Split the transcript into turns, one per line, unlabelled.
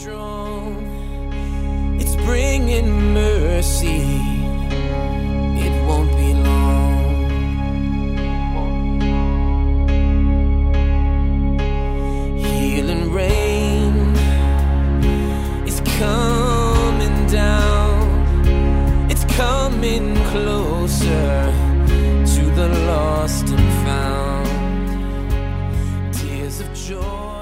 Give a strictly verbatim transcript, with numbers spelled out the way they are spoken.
strong. It's bringing mercy. It won't be long. Healing rain is coming down. It's coming closer to the lost and found. Tears of joy.